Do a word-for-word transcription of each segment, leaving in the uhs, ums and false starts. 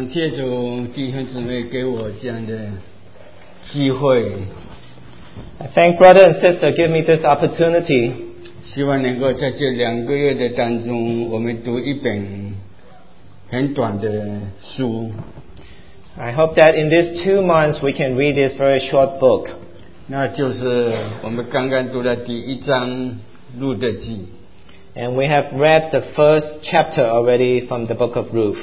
感谢主弟兄姊妹给我这样的机会。 I thank brother and sister give me this opportunity. 希望能够在这两个月的当中，我们读一本很短的书。 I hope that in these two months we can read this very short book. 那就是我们刚刚读的第一章路得记。 And we have read the first chapter already from the book of Ruth.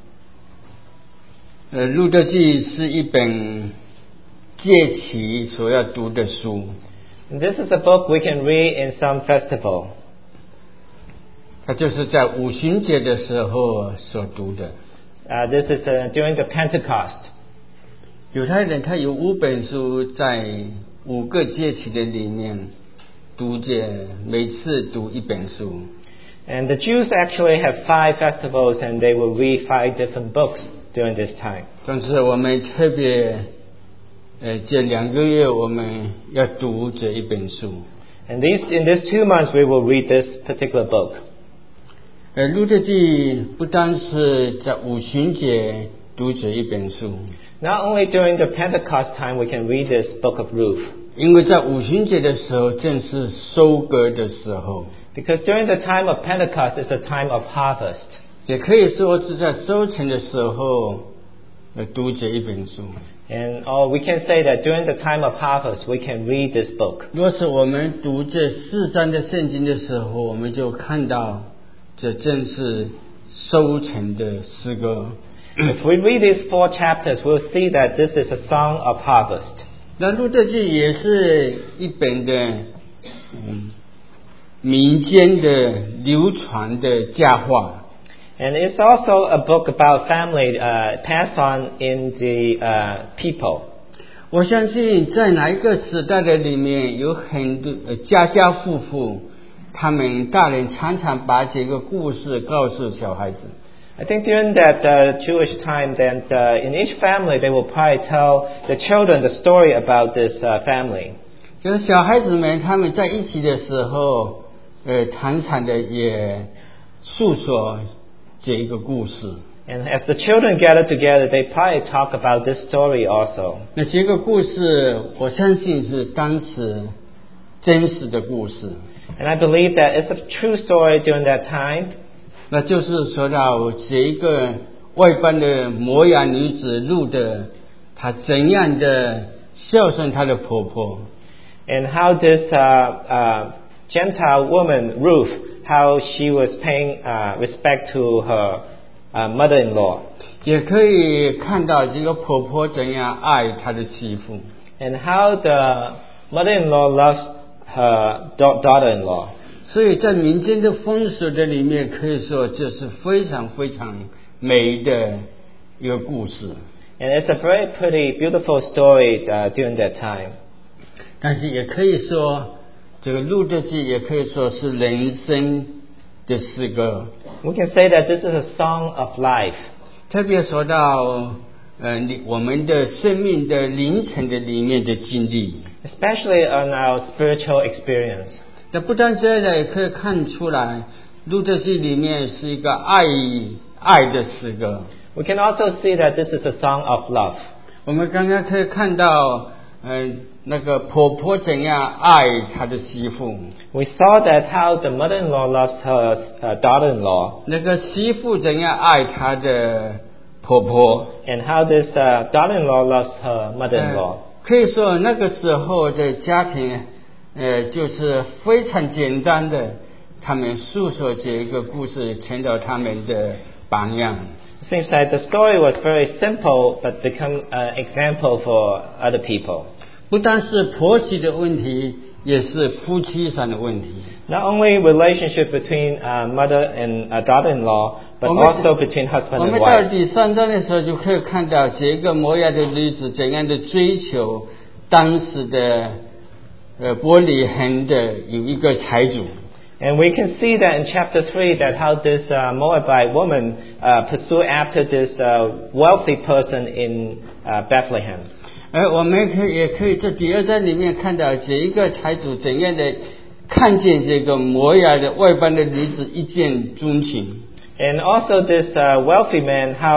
呃，路得记是一本节期所要读的书。 And this is a book we can read in some festival. 它就是在五旬节的时候所读的。 Uh, this is uh, during the Pentecost. 犹太人他有五本书，在五个节期的里面读着，每次读一本书。 And the Jews actually have five festivals, and they will read five different books during this time. 但是我们特别，呃，这两个月我们要读这一本书。 And these in these two months we will read this particular book. 呃，路得记不单是在五旬节读这一本书。 Not only during the Pentecost time we can read this book of Ruth. 因为在五旬节的时候正是收割的时候。 Because during the time of Pentecost is a time of harvest. 也可以说是在收成的时候呃读这一本书。 And or we can say that during the time of harvest we can read this book. 若是我们读这四章的圣经的时候，我们就看到这正是收成的诗歌。 If we read these four chapters, we'll see that this is a song of harvest. 那路得记也是一本的嗯民间的流传的佳话。 And it's also a book about family uh, passed on in the uh, people. 我相信在哪一个时代的里面，有很多呃家家户户，他们大人常常把这个故事告诉小孩子。 I think during that uh, Jewish time, then uh, in each family they will probably tell the children the story about this uh, family. 就是小孩子们他们在一起的时候，呃，常常的也诉说这一个故事。 And as the children gather together, they probably talk about this story also. 那这个故事，我相信是当时真实的故事。 And I believe that it's a true story during that time. 那就是说到这一个外邦的摩押女子路得，她怎样的孝顺她的婆婆。 And how this uh, uh, Gentile woman, Ruth, how she was paying uh, respect to her uh, mother-in-law. 也可以看到这个婆婆怎样爱她的媳妇。 And how the mother-in-law loves her da- daughter-in-law. 所以在民间的风俗的里面，可以说这是非常非常美的一个故事。 And it's a very pretty, beautiful story uh, during that time. 但是也可以说，这个路得记也可以说是人生的诗歌。 We can say that this is a song of life. 特别说到，呃，我们的生命的凌晨的里面的经历。 Especially on our spiritual experience. 那不但这样，也可以看出来，路得记里面是一个爱爱的诗歌。 We can also see that this is a song of love. 我们刚刚可以看到，呃，那个婆婆怎样爱她的媳妇。 We saw that how the mother-in-law loves her uh, daughter-in-law. 那个媳妇怎样爱她的婆婆。 And how this uh, daughter-in-law loves her mother-in-law. 呃、可以说那个时候的家庭。呃，就是非常简单的，他们诉说这一个故事，成了他们的榜样。 It seems like the story was very simple, but become an example for other people. 不单是婆媳的问题，也是夫妻上的问题。 Not only relationship between uh, mother and uh, daughter-in-law, but also between husband 我 and 们到 wife. 第三章的时候，就可以看到这个摩押的女子怎样的追求当时的。呃，伯利恒的有一个财主。 And we can see that in chapter three that how this uh, Moabite woman uh, pursued after this uh, wealthy person in uh, Bethlehem. 而我们可以也可以在第二章里面看到这一个财主怎样的看见这个摩押的外邦的女子一见钟情。 And also this uh, wealthy man, how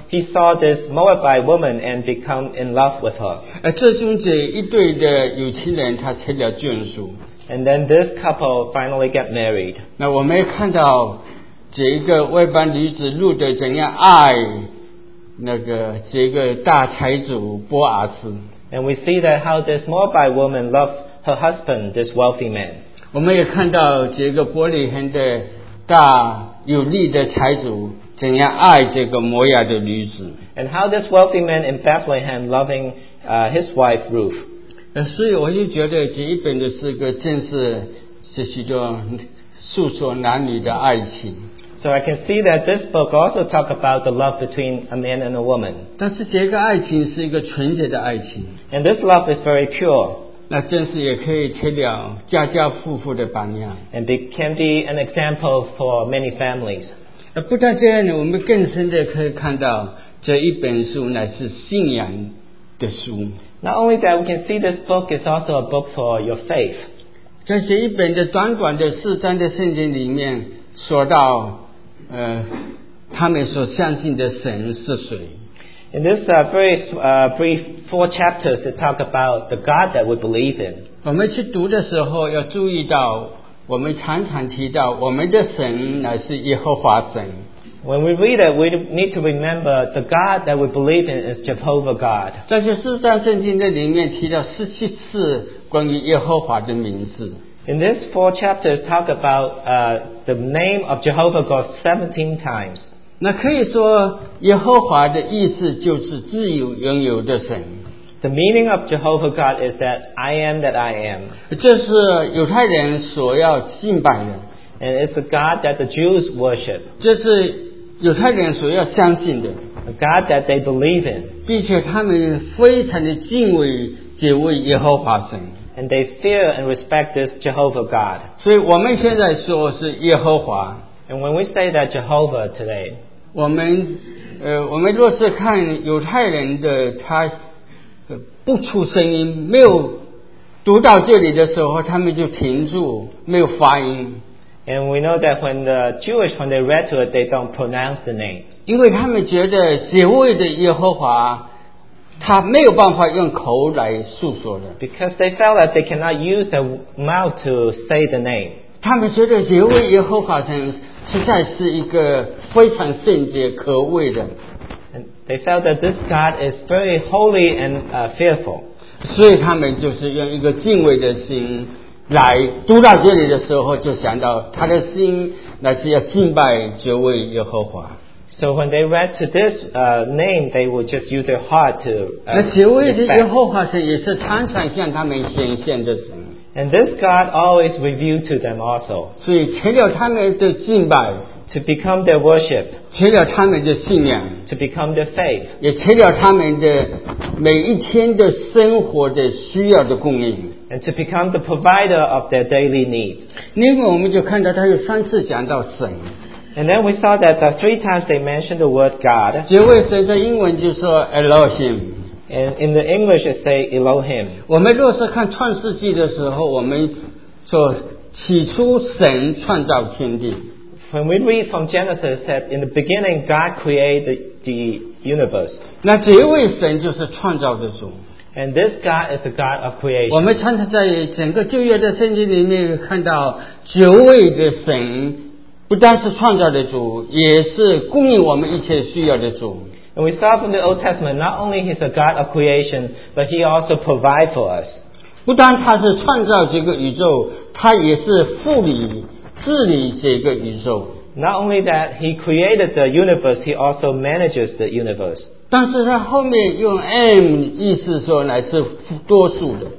he saw this Moabite woman and become in love with her. 而这中这一对的有情人，他成了眷属。 And then this couple finally get married. 那我们也看到这一个外邦女子路得怎样爱那个这个大财主波阿斯。 And we see that how this Moabite woman loved her husband, this wealthy man. 我们也看到这个伯利恒的大有力的财主怎样爱这个摩亚的女子。 And how this wealthy man in Bethlehem loving uh, his wife Ruth. 呃，所以我就觉得这一本的诗歌正是是许多诉说男女的爱情。 So I can see that this book also talk about the love between a man and a woman. 但是这个爱情是一个纯洁的爱情。 And this love is very pure. 那正是也可以成了家家户户的榜样。 And it can be an example for many families. 呃，不但这样呢，我们更深的可以看到这一本书乃是信仰的书。 Not only that, we can see this book is also a book for your faith. 在这一本的短短的四章的圣经里面，说到呃，他们所相信的神是谁。 In this uh, very uh, brief four chapters, it talk about the God that we believe in. 我们去读的时候要注意到，我们常常提到我们的神乃是耶和华神。 When we read it, we need to remember the God that we believe in is Jehovah God. 在这四章圣经的里面提到十七次关于耶和华的名字。 In these four chapters, talk about uh, the name of Jehovah God seventeen times. 那可以说，耶和华的意思就是自由拥有的神。 The meaning of Jehovah God is that I am that I am. 这是犹太人所要敬拜的， And it's a God that the Jews worship. 这是犹太人所要相信的， A God that they believe in. 并且他们非常的敬畏这位耶和华神。 And they fear and respect this Jehovah God. 所以我们现在说是耶和华。 And when we say that Jehovah today, 我们呃，我们若是看犹太人的他呃不出声音，没有读到这里的时候，他们就停住，没有发音。 and we know that when the Jewish, when they read to it, they don't pronounce the name. 因为他们觉得这位的耶和华，他没有办法用口来诉说的。 Because they felt that they cannot use their mouth to say the name. 他们觉得这位耶和华神实在是一个非常圣洁可畏的， And they felt that this God is very holy and uh, fearful. 所以他们就是用一个敬畏的心来读到这里的时候，就想到他的心乃是要敬拜这位耶和华。 So when they read to this uh, name, they would just use their heart to uh, 那这位的耶 respect. 和华神也是常常向他们显现的神， And this God always revealed to them also 所以成了他们的敬拜， to become their worship, 成了他们的信仰， to become their faith, 也成了他们的每一天的生活的需要的供应。 and to become the provider of their daily needs. 因为我们就看到他有三次讲到神， And then we saw that uh, three times they mentioned the word God. 这位神在英文就说 Elohim。 And in the English it say Elohim. 我们若是看创世纪的时候，我们说起初神创造天地， When we read from Genesis, it said in the beginning God created the universe. 那这位神就是创造的主。 And this God is the God of 我 creation. 们常常在整个旧约的圣经里面看到九位的神，不单是创造的主，也是供应我们一切需要的主。 And we saw from the Old Testament, not only He's a God of creation, but He also provides for us. 不单他是创造这个宇宙，他也是护理治理这个宇宙。 Not only that He created the universe, He also manages the universe. 但是他后面用 M 意思说乃是多数的。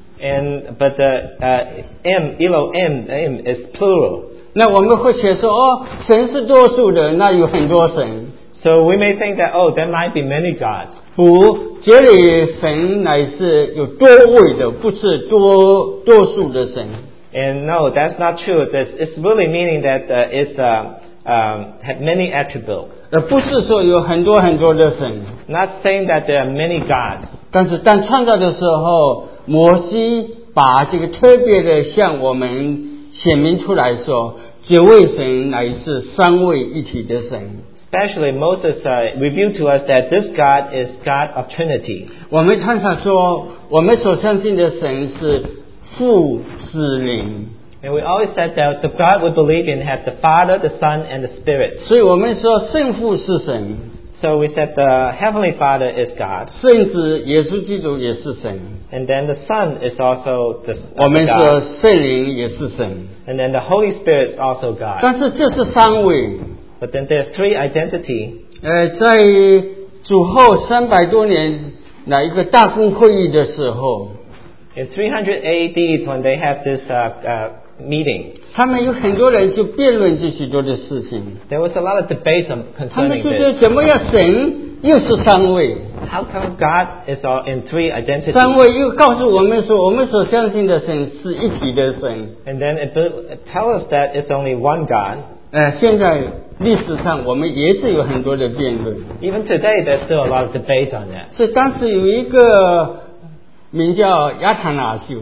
And but the uh, M, Elohim, M is plural. 那我们会写说哦，神是多数的，那有很多神。 So we may think that, oh, there might be many gods. 不，这里神乃是有多位的，不是多多数的神。 And no, that's not true. This, it's really meaning that uh, it's uh, um, have many attributes. 而不是说有很多很多的神。 Not saying that there are many gods. 但是当创造的时候，摩西把这个特别的向我们显明出来说，这位神乃是三位一体的神。 especially Moses uh, revealed to us that this God is God of Trinity. 我们常常说，我们所相信的神是父、子、灵。 And we always said that the God we believe in has the Father, the Son, and the Spirit. 所以我们说圣父是神， So we said the Heavenly Father is God. 圣子耶稣基督也是神， And then the Son is also the, 我 uh, 们 the 说 God. 圣灵也是神。 And then the Holy Spirit is also God. 但是这是三位。 But then there are three identity. 呃，在主后三百多年哪一个大公会议的时候， In three hundred A D, when they have this uh, uh, meeting, 他们有很多人就辩论这许多的事情， there was a lot of debate on, 他们 concerning 就觉得 this. 怎么样神又是三位， How come God is all in three identities? 三位又告诉我们说，我们所相信的神是一体的神。 And then it, it tells us that it's only one God. 呃，现在历史上我们也是有很多的辩论。 Even today, there's still a lot of debate on that. 所以当时有一个名叫亚塔纳修，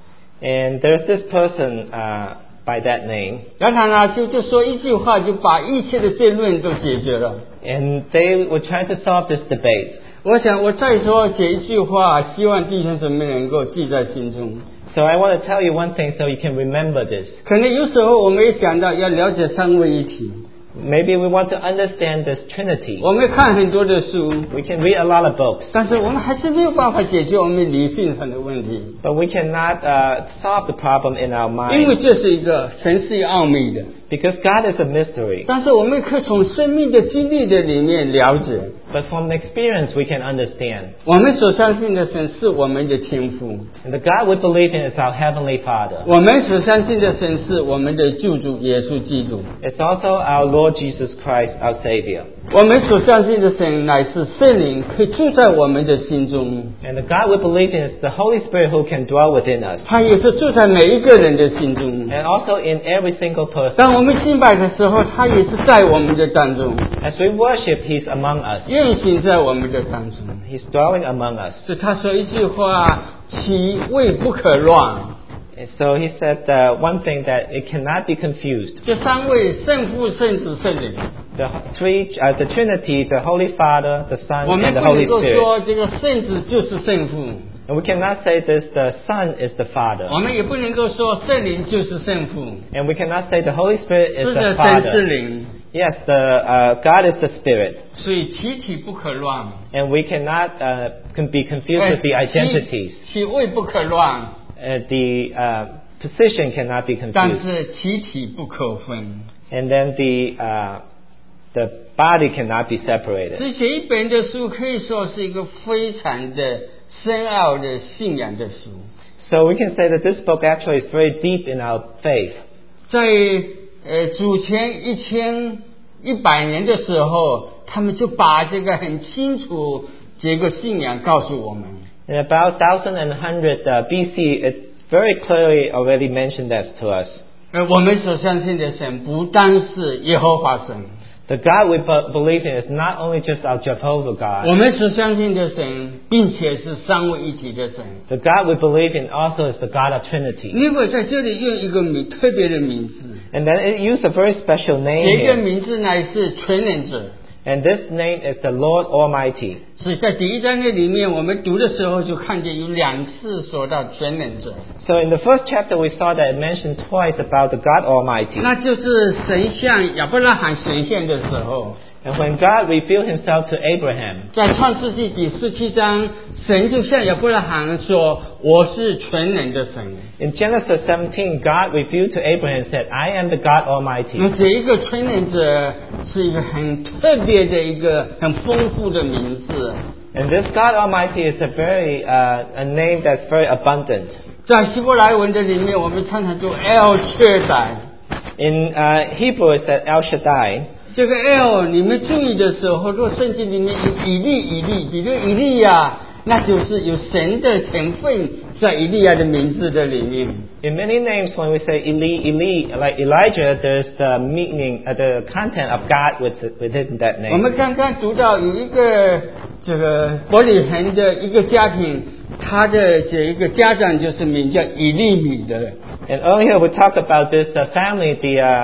And there's this person uh, by that name, 亚塔纳修就说一句话，就把一切的争论都解决了。 and they were trying to solve this debate. 我想我再说这一句话，希望弟兄姊妹能够记在心中。 So I want to tell you one thing so you can remember this. 可能有时候我们也想到要了解三位一体， Maybe we want to understand this Trinity. 我们看很多的书， We can read a lot of books, 但是我们还是没有办法解决我们理性上的问题， but we cannot uh, solve the problem in our 因为 mind 这是一个神是奥秘的。 because God is a mystery. 但是我们可以从生命的经历的里面了解， But from experience, we can understand. 我们所相信的神是我们的天父， And the God we believe in is our Heavenly Father. 我们所相信的神是我们的救主耶稣基督， It's also our Lord Jesus Christ, our Savior. 我们所相信的神乃是圣灵，可以住在我们的心中， And the God we believe in is the Holy Spirit who can dwell within us. 他也是住在每一个人的心中。 And also in every single person. 当我们敬拜的时候，他也是在我们的当中， As we worship, He's among us. 运行在我们的当中。 He's dwelling among us. 所以他说一句话：其位不可乱。 And so He said uh, one thing that it cannot be confused. 这三位圣父、圣子、圣灵， The three, uh, the Trinity, the Holy Father, the Son, 我们 and the 不能 Holy 够 Spirit. 说这个圣子就是圣父， And we cannot say this, the Son is the Father. 我们也不能够说圣灵就是圣父。 And we cannot say the Holy Spirit is 是 the 的，神是 Father. 灵， Yes, the uh, God is the Spirit. 所以其体不可乱， And we cannot uh, can be confused 呃 with the identities. 其其位不可乱， Uh, the uh, position cannot be 但 confused. 是其体不可分。 And then the uh, the body cannot be separated. 所以这一本的书可以说是一个非常的深奥的信仰的书。 So we can say that this book actually is very deep in our faith. 在呃主前一千一百年的时候，他们就把这个很清楚这个信仰告诉我们。 In about one thousand one hundred uh, B C, it very clearly already mentioned that to us. 而我们所相信的神不单是耶和华神， The God we be- believe in is not only just our Jehovah 我 God. 们所相信的神，并且是三位一体的神。 The God we believe in also is the God of Trinity. 另外在这里用一个名特别的名字， And then it used a very special name 这个 here. 名字乃是全能者。 And this name is the Lord Almighty. 所以在第一章的里面，我们读的时候就看见有两次说到全能者， So in the first chapter we saw that it mentioned twice about the God Almighty. 那就是神向亚伯拉罕显现的时候， And when God revealed himself to Abraham, 在创世纪第十七章，神就向亚伯拉罕说：“我是全能的神。” in Genesis seventeen, God revealed to Abraham and said, I am the God 那 Almighty. 这一个全能者是一个很特别的一个很丰富的名字， And this God Almighty is a very, uh, a name that's very abundant. 在希伯来文的里面，我们常常读 El Shaddai。 In uh, Hebrew it's at El Shaddai. 这个 L 你们注意的时候，若圣经里面有以利以利，比如以利亚，那就是有神的成分在以利亚的名字的里面。 In many names, when we say Eli, Eli, like Elijah, there's the meaning, uh, the content of God with, within that 我 name. 们刚刚读到有一个这个伯利恒的一个家庭，他的这一个家长就是名叫以利米的。 And earlier we talked about this uh, family, the uh,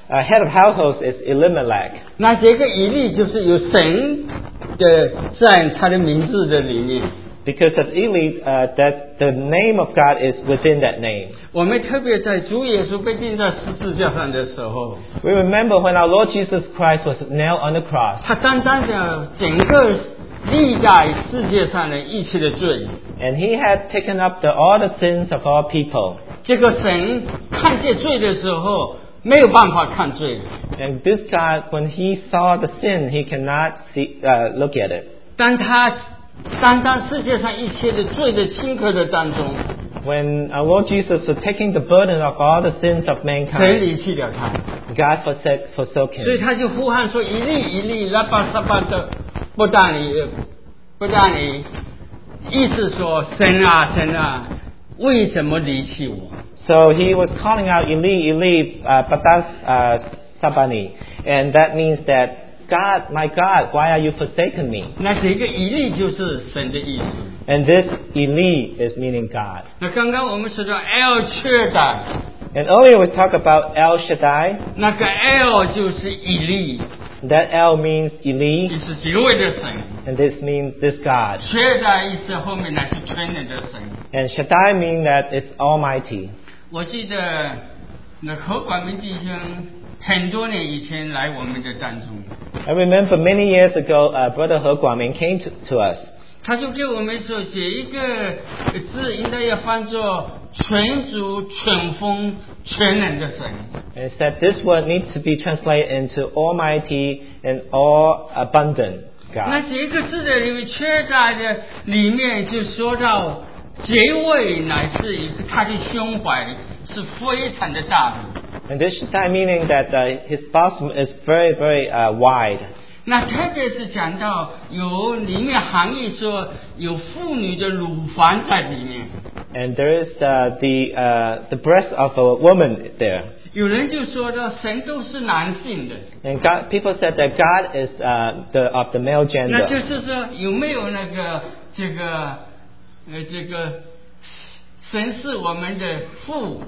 uh, head of households is Elimelech. 那这个以利就是有神的在他的名字的里面。 Because of Eli, uh, that the name of God is within that name. 我们特别在主耶稣被钉在十字架上的时候， We remember when our Lord Jesus Christ was nailed on the cross, 他担当着整个历代世界上的一切的罪。 and He had taken up the, all the sins of all people. 这个神看见罪的时候，没有办法看罪。 And this God, when He saw the sin, He cannot see, uh, look at it. 当他担当世界上一切的罪的顷刻的当中， When our Lord Jesus was taking the burden of all the sins of 神 mankind, 离弃了他， God forsake, forsook 所以 Him. 他就呼喊说：“一粒一粒，拉巴撒巴的，不但你，不但你，意思说神啊神啊，为什么离弃我？” So He was calling out, Eli, Eli, uh, Patas uh, Sabani. And that means that, God, my God, why are you forsaken me? 那这个以利就是神的意思。 And this Eli is meaning God. 那刚刚我们说到 El Shaddai， And earlier we talked about El Shaddai. 那个 El 就是以利， That El means 意 Eli, 思极为的神。 and this means this God. Shaddai 意思后面乃是全能的神。 And Shaddai means that it's Almighty. 我记得那何广明弟兄很多年以前来我们的当中， I remember many years ago, uh, Brother He Guangming came to, to us. 他就给我们说，写一个字应该要翻作全主、全丰、全能的神。 And it said this word needs to be translated into Almighty and all abundant 那 God. 这个字的里面，缺在的里面就说到结尾乃是一个他的胸怀是非常的大的。 And this Shaddai meaning that uh, his bosom is very, very uh, wide. 那特别是讲到有里面含义说有妇女的乳房在里面， And there is uh, the, uh, the breast of a woman there. 有人就说到神都是男性的， And God, people said that God is uh, the, of the male 那就 gender. 是说有没有那个这个呃这个神是我们的父，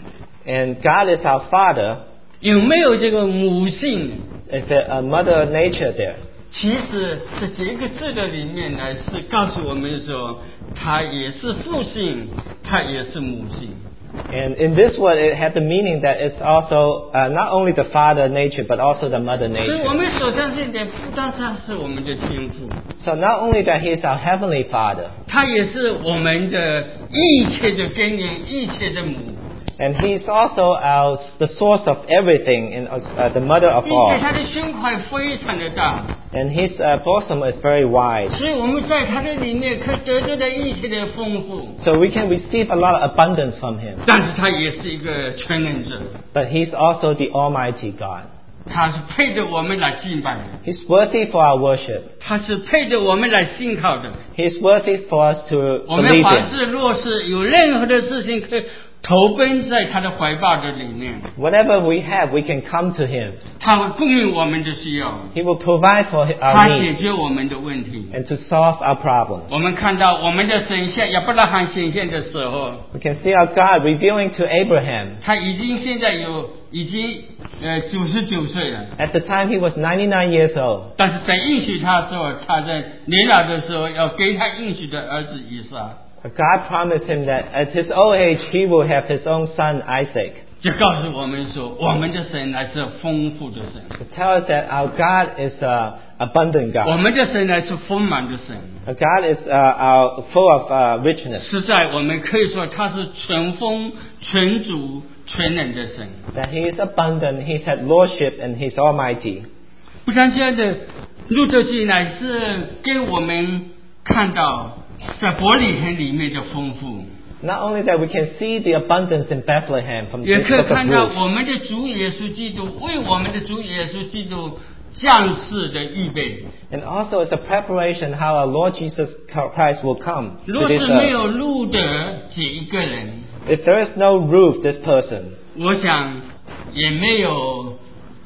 And God is our father. 有没有这个母性？ Is there a mother nature there? 其实在这个字的里面呢，是告诉我们说，它也是父性，它也是母性。 And in this word, it had the meaning that it's also uh, not only the father nature, but also the mother 所以我 nature. 们所相信的不单单是我们的天父， So not only that He is our heavenly Father, 他也是我们的一切的根源，一切的母， and He is also our the source of everything, and uh, the mother of 并且 all. 他的胸怀非常的大， And His uh, bosom is very wide, 所以我们在他的里面可以得到的一切的丰富。 so we can receive a lot of abundance from Him. 但是他也是一个全能者， But He's also the Almighty God. 他是配得我们来敬拜的， He's worthy for our worship. 他是配得我们来信靠的。 He's worthy for us to 我们 believe 凡 in. 事若是有任何的事情，可以投奔在他的怀抱的里面， Whatever we have, we can come to Him. 他会供应我们的需要， He will provide for 他 our 解 needs 决我们的问题。 and to solve our problems. 我们看到我们的神像亚伯拉罕显现的时候， We can see our God revealing to Abraham. 他已经现在有已经呃九十九岁了， At the time, he was ninety-nine years old. 但是神应许他说，他在年老的时候要给他应许的儿子以撒。 But God promised him that at his old age, he will have his own son, Isaac. 就告诉我们说，我们的神乃是丰富的神， To tell us that our God is an abundant 我 God. 们的神乃是丰满的神。 Our God is uh, our, full of uh, richness. 实在，我们可以说他是全丰、全主、全能的神。 That he is abundant, he's had lordship, and he's almighty. 不但这样的，路德记乃是给我们看到在伯利恒里面的丰富， Not only that, we can see the abundance in Bethlehem from 也 this 可以 book of 看到 Ruth. 我们的主耶稣基督为我们的主耶稣基督降世的预备。 And also, it's a preparation how our Lord Jesus Christ will come 若 to 是 this 没 earth. 有路德这一个人， If there is no Ruth, this person, 我想也没有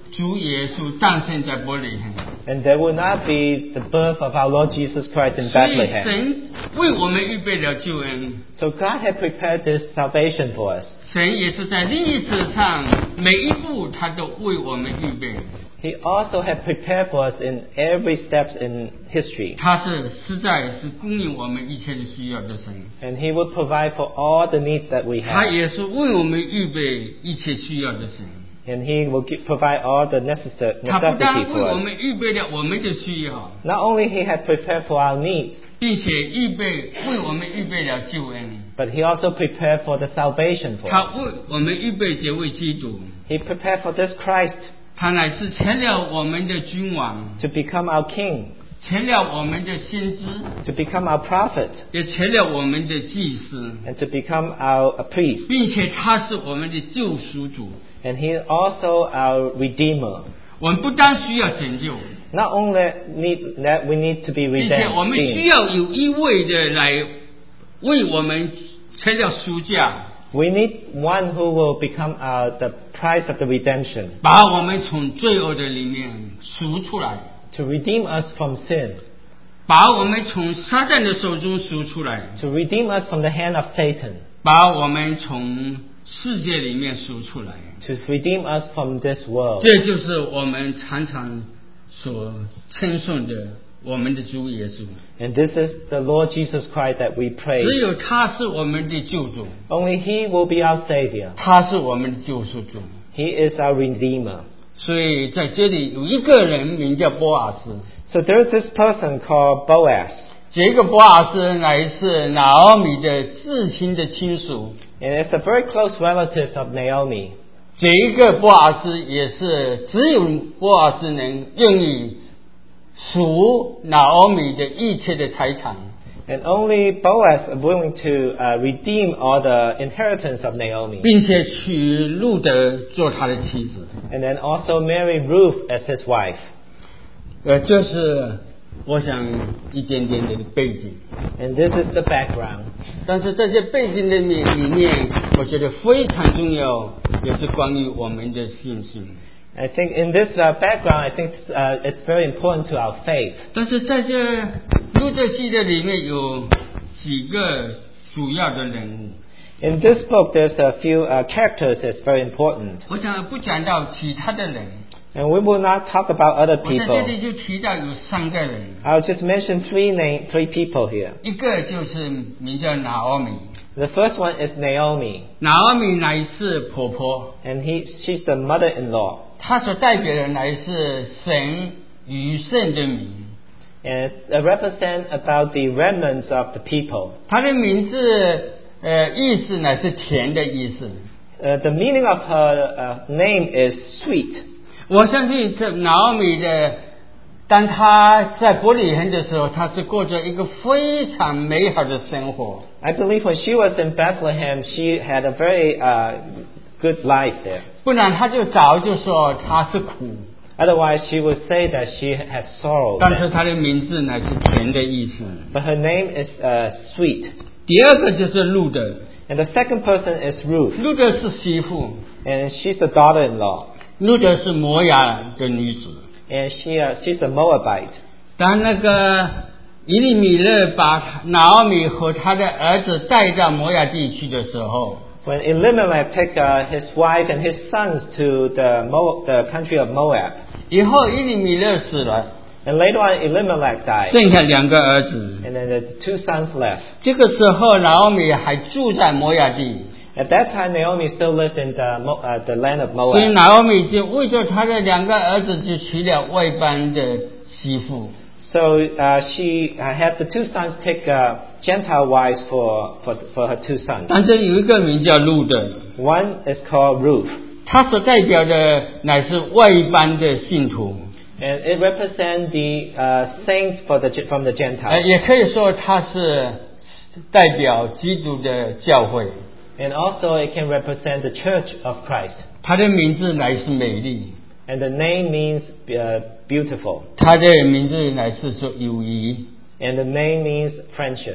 主耶稣诞生在伯利恒。 And there will not be the birth of our Lord Jesus Christ in 所以 Bethlehem. 神为我们预备了救恩。 So God had prepared this salvation for us. 神也是在历史上每一步他都为我们预备。 He also had prepared for us in every step in history. 他是实在是供应我们一切的需要的神。 And He will provide for all the needs that we 他 have. 也是为我们预备一切需要的神。 And He will give, provide all the necessary 他不但 necessity 为 for 我 us. 们预备了我们的需要， Not only He had prepared for our needs, 并且预备为我们预备了救恩。 but He also prepared for the salvation for 他 us. 为我们预备这位基督， He prepared for this Christ 他乃是成了我们的君王， to become our King, 成了我们的先知， to become our prophet, 也成了我们的祭司， and to become our uh, priest. 并且他是我们的救赎主。 And He is also our Redeemer. 我们不单需要拯救， Not only need that we need to be 并且我们需 redeemed, 要有一位的来为我们成了赎价， we need one who will become our, the price of the redemption, 把我们从罪恶的里面赎出来， to redeem us from sin, 把我们从撒旦的手中赎出来， to redeem us from the hand of Satan, 把我们从世界里面赎出来。 to redeem us from this world. 这就是我们常常所称颂的我们的主耶稣。 And this is the Lord Jesus Christ that we 只 praise. 有他是我们的救主， Only He will be our Savior. 他是我们的救赎主。 He is our Redeemer. 所以在这里有一个人名叫波阿斯， So there is this person called Boaz. 这个波阿斯乃是拿俄米的至亲的亲属。 And it's a very close relative of Naomi. 这一个波阿斯也是只有波阿斯能愿意赎拿俄米的一切的财产， And only Boaz is willing to uh, redeem all the inheritance of Naomi. 并且娶路德做他的妻子。 And then also marry Ruth as his wife. 呃，这是我想一点点的背景。 And this is the background. 但是在这背景的里里面，我觉得非常重要，也是关于我们的信心。 I think in this uh, background, I think uh, it's very important to our faith. 但是在这路德记的里面有几个主要的人物， In this book, there's a few uh, characters that's very important. 我想不讲到其他的人， And we will not talk about other 我在这 people. 里就提到有三个人， I'll just mention three name, three people here. 一个就是名叫拿俄米， The first one is Naomi, 拿俄米乃是婆婆， and he, she's the mother-in-law. 她所代表的乃是神与圣的名， And it represents about the remnants of the people. 她的名字呃意思乃是甜的意思。 Uh, the meaning of her uh, name is sweet. 我相信这拿俄米的，当她在伯利恒的时候，她是过着一个非常美好的生活。 I believe when she was in Bethlehem, she had a very uh, good life there. 不然她就早就说她是苦， Otherwise, she would say that she has sorrow. 但是她的名字乃是甜的意思。 But her name is uh, sweet. 第二个就是路德， And the second person is Ruth. 路德是媳妇， And she's the daughter-in-law. 路德是摩亚的女子。 And she, uh, she's a Moabite. 当那个以利米勒把拿俄米和他的儿子带到摩亚地区的时候， When Elimelech took uh, his wife and his sons to the, Mo- the country of Moab. 以后以利米勒死了， And later on, Elimelech died. 剩下两个儿子。 And then the two sons left. 这个时候，拿俄米还住在摩亚地， At that time, Naomi still lived in the, Mo- uh, the land of 所以 Moab. 拿俄米就为着他的两个儿子，就娶了外邦的媳妇。 So uh, she uh, had the two sons take uh, Gentile wives for, for, for her two sons. 但是有一个名叫路德， One is called Ruth. 他所代表的乃是外邦的信徒， And it represents the uh, saints for the, from the 呃， Gentiles. 也可以说他是代表基督的教会。 And also it can represent the church of Christ. 他的名字乃是美丽， And the name means uh, beautiful. 他的名字乃是说友谊。 And the name means friendship.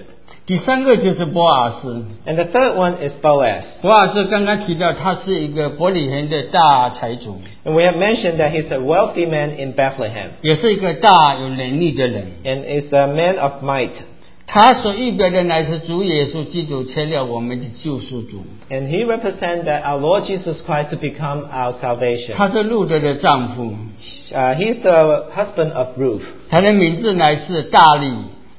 第三个就是波阿斯。 And the third one is Boaz. 波阿斯刚刚提到他是一个伯利恒的大财主， And we have mentioned that he's a wealthy man in Bethlehem 也是一个大有能力的人。 and is a man of might. 他所预表的乃是主耶稣基督成了我们的救赎主。 And he represents that our Lord Jesus Christ to become our salvation. 他是路德的丈夫， Uh, he's the husband of Ruth. 他的名字乃是大利，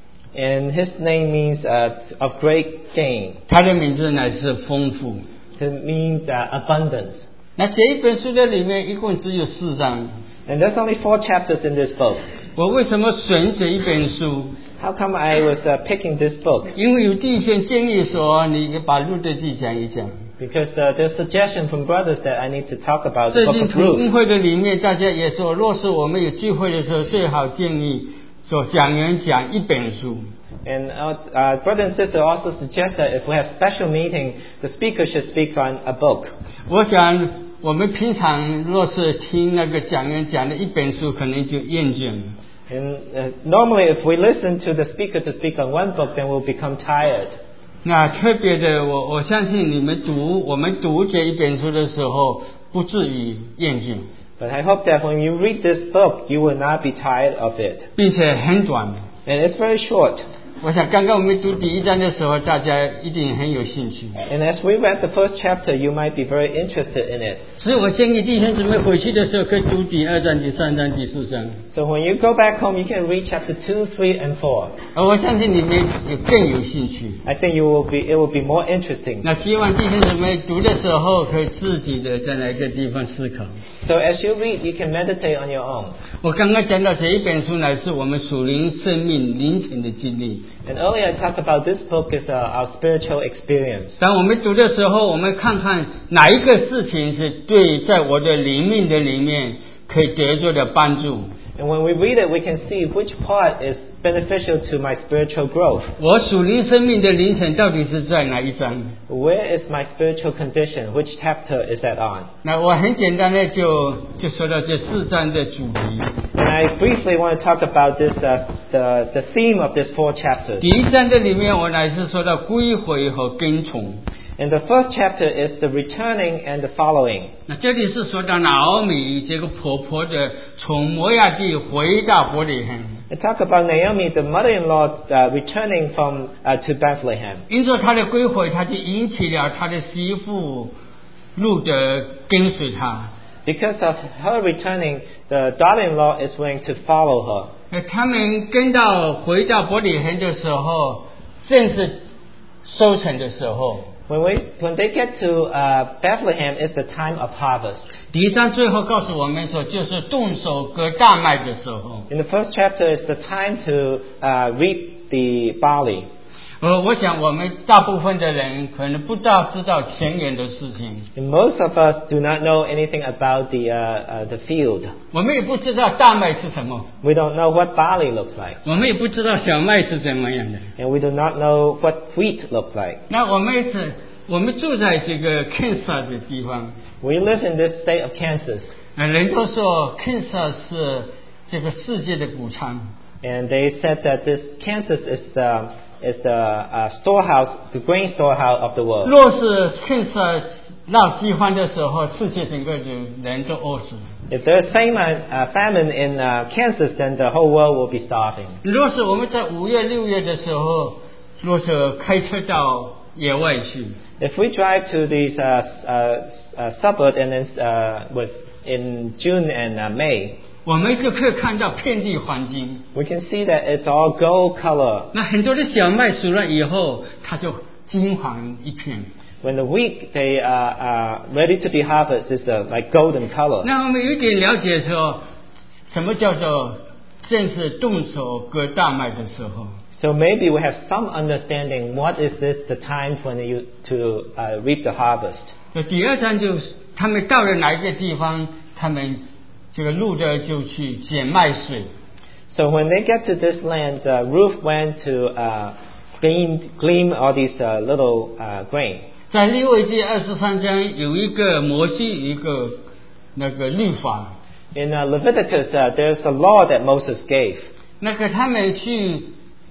And his name means uh, of great gain. 他的名字乃是丰富。 It means uh, abundance. 那这一本书的里面一共只有四章， And there's only four chapters in this book. 我为什么选这一本书？ How come I was uh, picking this book? 因为有弟兄建议说，你把路德记讲一讲。 Because uh, there's suggestion from brothers that I need to talk about the 最 book 近 of 同工 Ruth. 会的里面，大家也说，若是我们有聚会的时候，最好建议说讲员讲一本书。 And uh, uh, brother and sister also suggest that if we have special meeting, the speaker should speak on a book. 我想我们平常若是听那个讲员讲的一本书，可能就厌倦了。 And uh, normally if we listen to the speaker to speak on one book, then we'll become tired. 那特别的，我我相信你们读我们读这一本书的时候，不至于厌倦， But I hope that when you read this book, you will not be tired of it. 并且很短。 And it's very short. 我想刚刚我们读第一章的时候，大家一定很有兴趣。 And as we read the first chapter, you might be very interested in it. 所以我建议弟兄姊妹回去的时候，可以读第二章、第三章、第四章。 So when you go back home, you can read chapter two, three, and four. 而我相信你们有更有兴趣。 I think you will be, it will be more interesting. 那希望弟兄姊妹读的时候，可以自己的在哪个地方思考。 So as you read, you can meditate on your own. 我刚刚讲到这一本书乃是我们属灵生命灵程的经历。 And earlier I talked about this book is uh, our spiritual experience. 当我们读的时候，我们看看哪一个事情是对在我的灵命的里面可以得着的帮助。 And when we read it, we can see which part is beneficial to my spiritual growth. 我属灵生命的灵程到底是在哪一章？ Where is my spiritual condition? Which chapter is that on? 那我很简单的就就说到这四章的主题。 And I briefly want to talk about this, uh, the, the theme of this four chapters. 第一章的里面，我乃是说到归回和跟从。 And the first chapter is the returning and the following. 那这里是说到拿俄米这个婆婆的从摩亚地回到伯利恒， I talk about Naomi, the mother-in-law, uh, returning from uh, to Bethlehem. 因着她的归回，她就引起了她的媳妇路德跟随她。 Because of her returning, the daughter-in-law is willing to follow her. 那他们跟到回到伯利恒的时候，正是收成的时候。 When we when they get to uh, Bethlehem, it's the time of harvest. 第一章最后告诉我们说，就是动手割大麦的时候。 In the first chapter, it's the time to uh, reap the barley. 呃，我想我们大部分的人可能不大知道前沿的事情， And most of us do not know anything about the uh, uh, the field. 我们也不知道大麦是什么， We don't know what barley looks like, 我们也不知道小麦是怎么样的。 and we do not know what wheat looks like. 那我们是，我们住在这个 Kansas 的地方， We live in this state of Kansas, 呃，人都说 Kansas 是这个世界的谷仓。 and they said that this Kansas is the is the uh, storehouse, the grain storehouse of the world. 若是 Kansas 闹饥荒的时候，世界整个的人都饿死了。 If there's famine, uh, famine in uh, Kansas, then the whole world will be starving. 若是我们在五月、六月的时候，若是开车到野外去， If we drive to these uh, uh, uh, suburbs and then uh, with in June and uh, May, 我们就可以看到遍地黄金。 we can see that it's all gold color. 那很多的小麦熟了以后，它就金黄一片。 When the wheat they are uh, ready to be harvested, is uh, like golden color. 那我们有点了解说，什么叫做正是动手割大麦的时候。 So maybe we have some understanding what is this the time when you to uh, reap the harvest. 那第二章就是他们到了哪一个地方，他们这个路的就去捡麦穗。 So when they get to this land, uh, Ruth went to uh, glean, glean all these uh, little uh, grain. 在利未记二十三章有一个摩西有一个那个律法， In uh, Leviticus, uh, there's a law that Moses gave. 那个他们去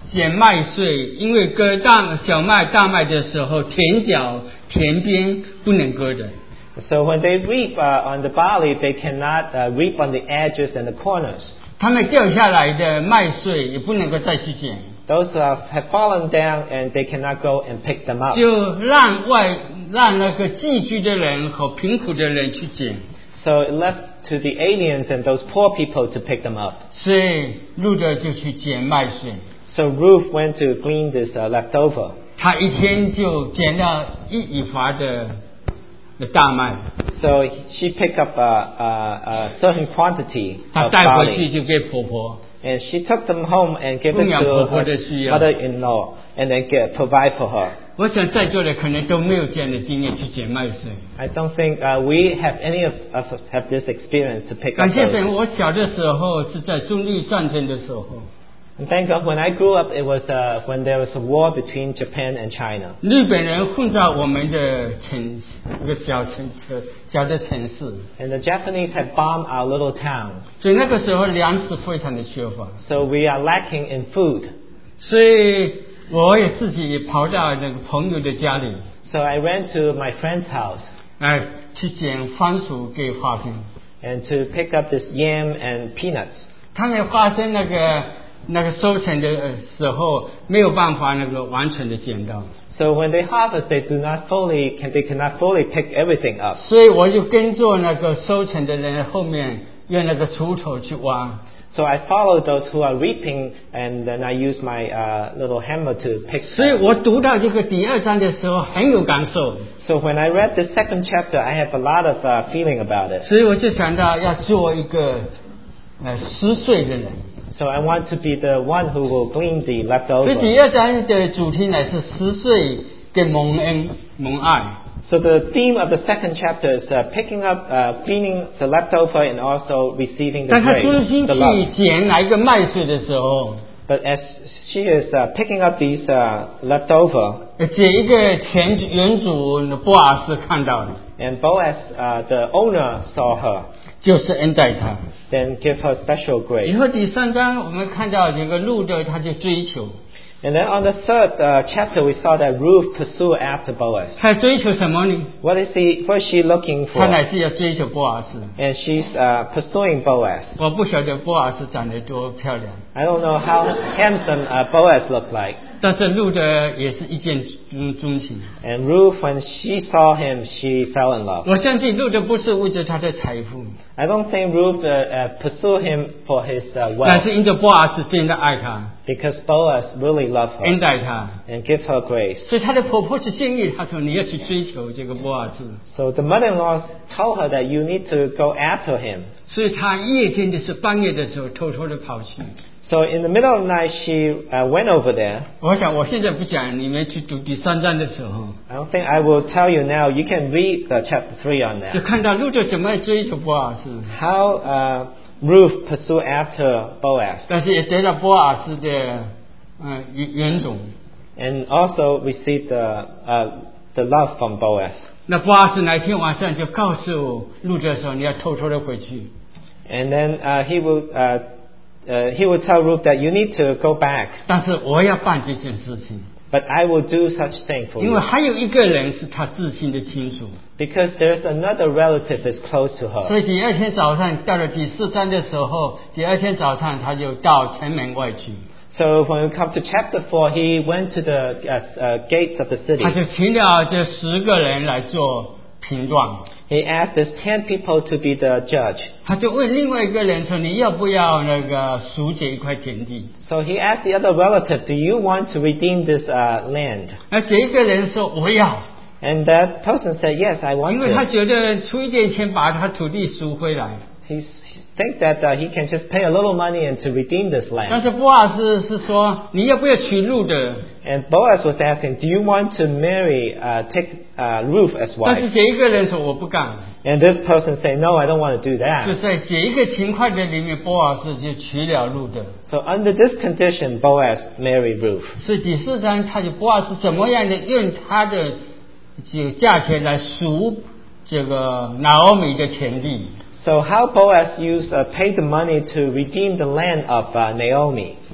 捡麦穗，因为割大小麦、大麦的时候，田角、田边不能割的。 So when they reap uh, on the barley, they cannot uh, reap on the edges and the corners. 他们掉下来的麦穗也不能够再去捡。 Those uh, have fallen down and they cannot go and pick them up. 就让外让那个寄居的人和贫苦的人去捡。 So it left to the aliens and those poor people to pick them up. 所以路德就去捡麦穗。 So Ruth went to glean this uh, leftover. 他一天就捡了一以法的的大麦。 So she picked up a, a, a certain quantity 她 of 带回去 barley. 就给婆婆。 And she took them home and gave it 供养 to 婆婆 her 的需要。 mother-in-law and then get, provide for her. 我想在座的可能都没有这样的经验去捡麦穗。 I don't think uh, we have any of us have this experience to pick 感 up 谢神， those. 我小的时候是在中日战争的时候， And thank God, when I grew up, it was uh, when there was a war between Japan and China. 日本人混在我们的城一个小城小的城市， And the Japanese had bombed our little town. 所以那个时候粮食非常的缺乏， So we are lacking in food. 所以我也自己也跑到那个朋友的家里， So I ran to my friend's house 哎，去捡番薯给花生。 and to pick up this yam and peanuts. 他们花生那个那个收成的时候，没有办法那个完全的捡到， So when they harvest, they do not fully, can, they cannot fully pick everything up. 所以我就跟着那个收成的人后面用那个锄头去挖。 So I followed those who are reaping, and then I use my uh, little hammer to pick. 所以我读到这个第二章的时候很有感受， So when I read the second chapter, I have a lot of uh, feeling about it. 所以我就想到要做一个呃十岁的人。 So I want to be the one who will glean the 所以 leftover. 第二章的主题乃是十岁的蒙恩蒙爱。 So the theme of the second chapter is uh, picking up, uh, gleaning the leftover, and also receiving the 当他 grace, 专心 the 去 love. 捡哪一个麦穗的时候， But as she is uh, picking up these uh, leftover, 呃捡一个田主原主波阿斯看到了， and Boaz, uh, the owner, saw her, 就是恩待他。 then give her special 以 grace. 后第三章我们看到这个路德他就追求， And then on the third uh, chapter, we saw that Ruth pursued after Boaz. 他追求什么呢？ What is he? What is she looking 他 for? 乃是要追求波阿斯。 And she's uh, pursuing Boaz. 我不晓得波阿斯长得多漂亮， I don't know how handsome uh, Boaz looked like. 但是路德也是一见钟钟情。 And Ruth, when she saw him, she fell in love. 我相信路德不是为着他的财富， I don't think Ruth uh, uh, pursued him for his uh, 但 wealth, 是因着波阿斯真的爱他， because Boaz really loved 恩 her 待他， and give her grace. 所以他的婆婆是建议他说你要去追求这个波阿斯， So the mother-in-law told her that you need to go after him. 所以他夜间的时候半夜的时候偷偷的跑去。 So in the middle of the night, she uh, went over there. 我想我现在不讲，你们去读第三章的时候， I don't think I will tell you now. You can read uh, chapter three on 就 that. 看到路德怎么追求波阿斯， How uh, Ruth pursued after Boaz 但是也得到波阿斯的嗯原原种。 and also received the, uh, the love from Boaz. 那波阿斯那天晚上就告诉路德说：“你要偷偷的回去。 And then uh, he will uh, uh, he will tell Ruth that you need to go back, ” 但是我要办这件事情， but I will do such thing for 因为 you 还有一个人是他至亲的亲属。 because there's another relative is close to 所 her. 以第二天早上到了第四章的时候，第二天早上他就到城门外去， So when we come to chapter four, he went to the uh, uh, gates of the city. 他就请了这十个人来做评断。 He asked his ten people to be the judge. 他就问另外一个人说：“你要不要那个赎这一块田地 So he asked the other relative, do you want to redeem this uh, land?？” 那这一个人说：“我要。” And that person said, yes, I want 因为他 to. 觉得出一点钱把他土地赎回来。 He think that uh, he can just pay a little money and to redeem this 但 land. 是波阿斯是说：“你要不要娶路的？” And Boaz was asking, do you want to marry, uh, take uh, Ruth as 但是 wife? 这一个人说：“我不干。” And this person said, no, I don't want to do 就 that. 在这一个情况的里面，波阿斯就娶了路的。 So under this condition, Boaz married Ruth. 所以第四章他就波阿斯怎么样的用他的这个价钱来赎这个拿俄米的田地， So how Boaz used uh, paid the money to redeem the land of uh, Naomi.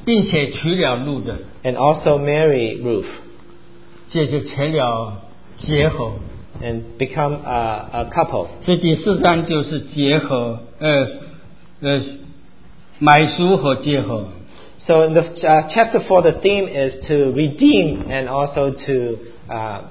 并且娶了路的， and also marry Ruth 这就成了结合。 and become a, a couple. 所以第四章就是结合，呃呃，买赎和结合。 So in the uh, chapter four, the theme is to redeem and also to uh,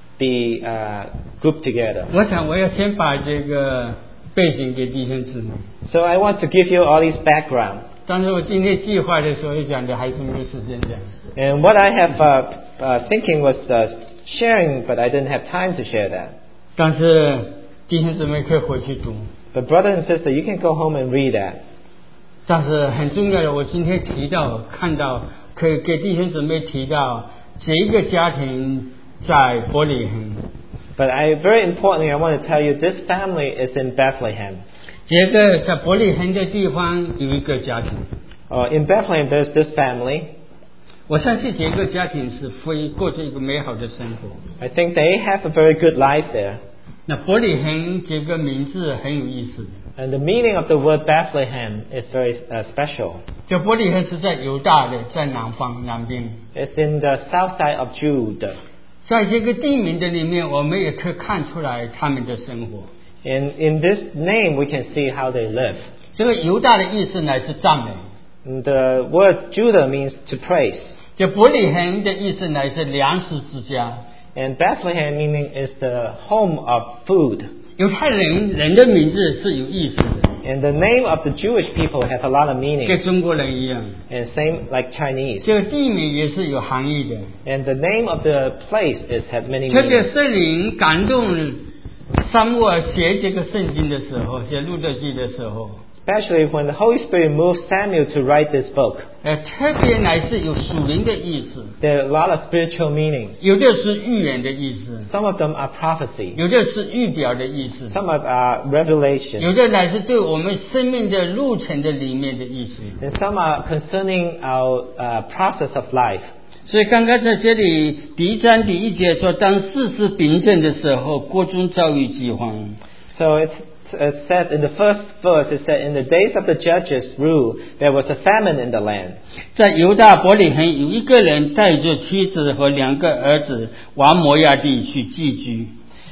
be uh, grouped together. 我想我要先把这个背景给弟兄姊妹。 So I want to give you all these background. 当时我今天计划的时候讲的还是没有时间讲。 And what I have uh, uh, thinking was uh, sharing, but I didn't have time to share that. 但是弟兄姊妹可以回去读。 But brother and sister, you can go home and read that. 但是很重要的，我今天提到看到，可以给弟兄姊妹提到这一个家庭在伯利恒。 But I, very importantly, I want to tell you this family is in Bethlehem. 这个在伯利恒的地方有一个家庭， Uh, in Bethlehem, there's this family. 我相信这个家庭是会过着一个美好的生活。 I think they have a very good life there. 那伯利恒这个名字很有意思的， And the meaning of the word Bethlehem is very uh, special. 这伯利恒是在犹大的，在南方南边。 It's in the south side of Jude. 在这个地名的里面，我们也可以看出来他们的生活。 And in this name, we can see how they live. 这个犹大的意思乃是赞美， And the word Judah means to praise. 这伯利恒的意思乃是粮食之家。 And Bethlehem meaning is the home of food. 犹太人人的名字是有意思的， And the name of the Jewish people have a lot of 跟 meaning. 中国人一样。 And same like Chinese. 这个地名也是有含义的。 And the name of the place is has many 特别 meanings. 圣灵感动撒母耳写这个圣经的时候，写路得记的时候， Especially when the Holy Spirit moved Samuel to write this book. 呃，特别乃是有属灵的意思， There are a lot of spiritual meanings. 有的是预言的意思， Some of them are prophecy. 有的是预表的意思， Some of are revelation. 有的乃是对我们生命的路程的里面的意思。 And some are concerning our uh, process of life. 所以刚刚在这里第一章第一节说，当世事秉正的时候，国中遭遇饥荒。 So it's, it's said in the first verse, it said, in the days of the judges' rule, there was a famine in the land. 在犹大伯利恒有一个人带着妻子和两个儿子往摩亚地去寄居。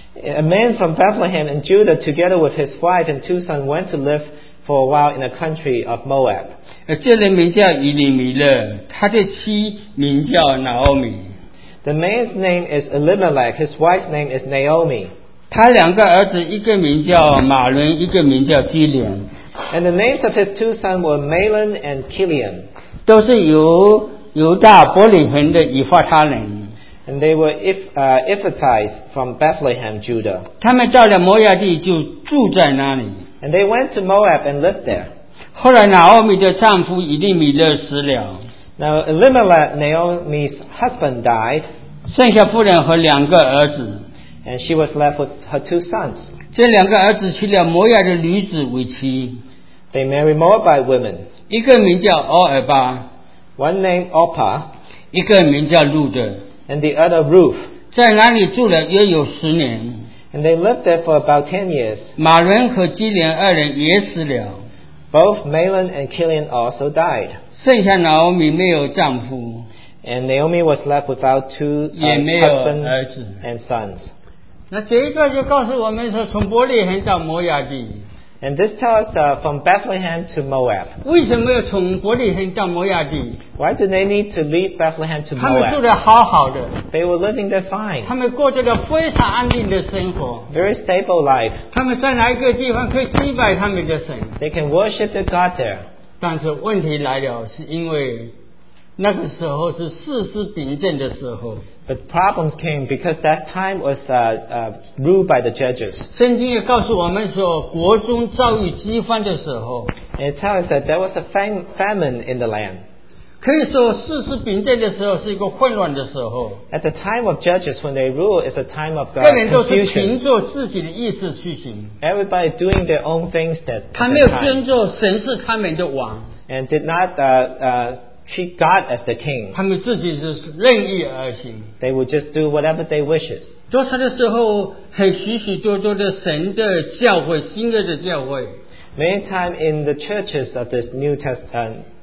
A man from Bethlehem in Judah, together with his wife and two sons, went to live for a while in the country of Moab. 呃，这人名叫以利米勒，他的妻名叫拿俄米。 The man's name is Elimelech, his wife's name is Naomi. 他两个儿子，一个名叫马伦，一个名叫基连， And the names of his two sons were Mahlon and Chilion. 都是由犹大伯利恒的以法他人。 And they were if, uh, Ephrathites from Bethlehem, Judah. 他们到了摩亚地就住在那里。 And they went to Moab and lived there. 后来拿俄米的丈夫以利米勒死了， Now Elimelech, Naomi's husband, died, 剩下妇人和两个儿子。 and she was left with her two sons. 这两个儿子娶了摩亚的女子为妻， They married Moabite women. 一个名叫欧尔巴， One named Orpah 一个名叫路德， and the other Ruth. 在那里住了约有十年。 And they lived there for about ten years. 马伦和基连二人也死了， Both Mahlon and Chilion also died. 剩下拿俄米没有丈夫， And Naomi was left without two uh, 也没有 husbands 儿子。 and sons. 那这一段就告诉我们说，从伯利恒到摩亚地， And this tells us uh, from Bethlehem to Moab. 为什么要从伯利恒到摩亚地？ Why did they need to leave Bethlehem to 他们住 Moab? 得好好的， They were living there fine. 他们过着个非常安定的生活。 Very stable life. 他们在哪一个地方可以祭拜他们的神？ They can worship their God there. 但是问题来了，是因为那个时候是世事秉正的时候。 But problems came because that time was uh, uh, ruled by the judges. 圣经也告诉我们说，国中遭遇饥荒的时候， And it tells us that there was a fam- famine in the land. 可以说世事秉正的时候是一个混乱的时候。 At the time of judges, when they rule, is a time of 个 uh, 人都是凭 confusion. 着自己的意识去行， Everybody doing their own things that 他 at 没有 that time, 尊重神是他们的王， and did not uh, uh, treat God as the king. 他们自己是任意而行。 They would just do whatever they wishes. 多少的时候，很许许多多的神的教会，新约的教会， Many times in the churches of this New Test, uh,